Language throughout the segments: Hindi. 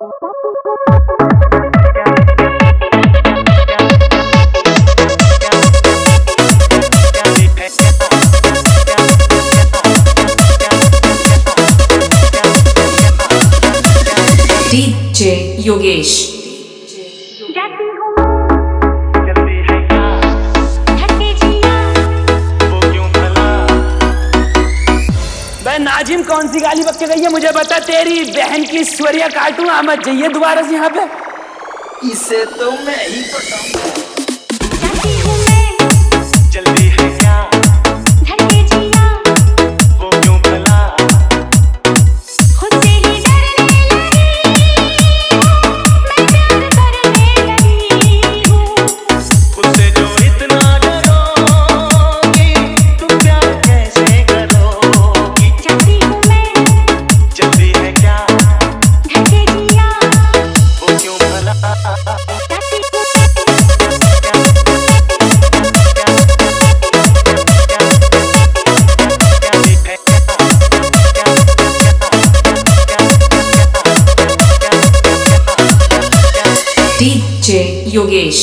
DJ योगेश। नाजिम कौन सी गाली बक के गई है मुझे बता, तेरी बहन की स्वरिया काटूं मत जाइए दोबारा से यहाँ पे। इसे तो मैं ही बताऊंगा। जल्दी है क्या धड़के जिया वो क्यों भला खुद से ही डरने लगी मैं प्यार करने लगी हूँ खुद से जो इतना डरोगी तुम प्यार कैसे करोगी चाहती हूँ मैं जल्दी है क्या धड़के जिया वो क्यों भला DJ योगेश।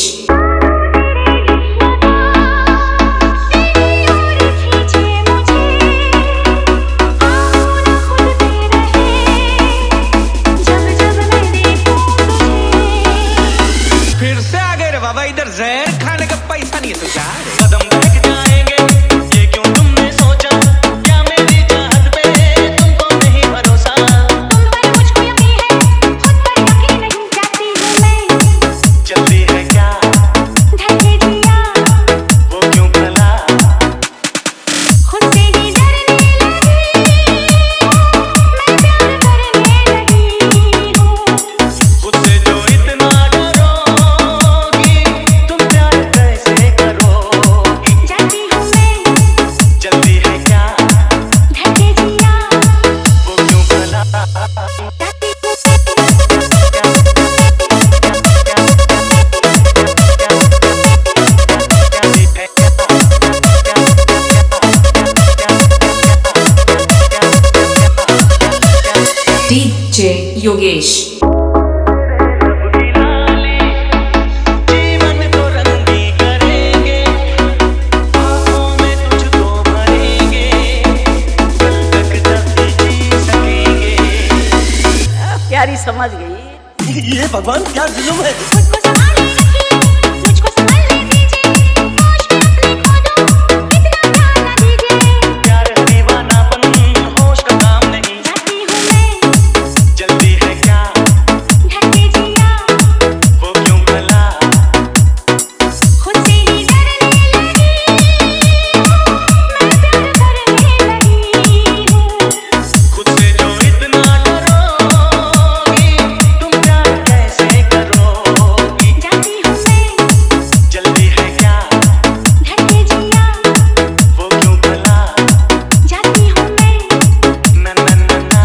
फिर से आ गए रे बाबा, इधर जहर खाने का पैसा नहीं है तुझा। कदम बैठ जाएंगे ये क्यों तुमने सोचा, क्या मेरी चाहत पे तुमको नहीं भरोसा। तुम पर मुझको यकीन है खुद पर यकीन नहीं चाहती हूँ मैं जल्दी है क्या धड़के जिया वो क्यों भला खुद से ही डरने लगी मैं प्यार करने लगी हूँ खुद से जो इतना डरोगी तुम प्यार कैसे करोगी चाहती हूँ मैं जल्दी है क्या धड़के जिया वो क्यों भला चाहती हूँ DJ योगेश। जीवन को रंगी करेंगे आँखों में तुझको भरेंगे कल तक जब जी सकेंगे। प्यारी समझ गई। ये भगवान क्या जुल्म है। मुझको संभाले रखिए मुझको संभालने दीजिए होश में अपने खो दूँ इतना ध्यान न दीजिए प्यार दीवानापन होश का काम नहीं चाहती हूँ मैं जल्दी है क्या धड़के जिया वो क्यों भला खुद से ही डरने लगी मैं प्यार करने लगी हूँ खुद से जो इतना डरोगी तुम प्यार कैसे करोगी चाहती हूँ मैं जल्दी है क्या धड़के जिया वो क्यों भला चाहती हूँ मैं ना ना ना ना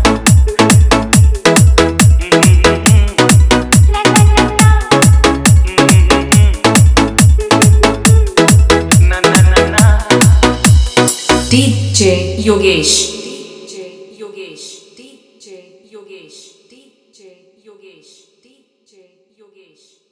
ला ला ला ला ना ना ना ना DJ Yogesh. DJ Yogesh. DJ Yogesh. DJ Yogesh. DJ Yogesh.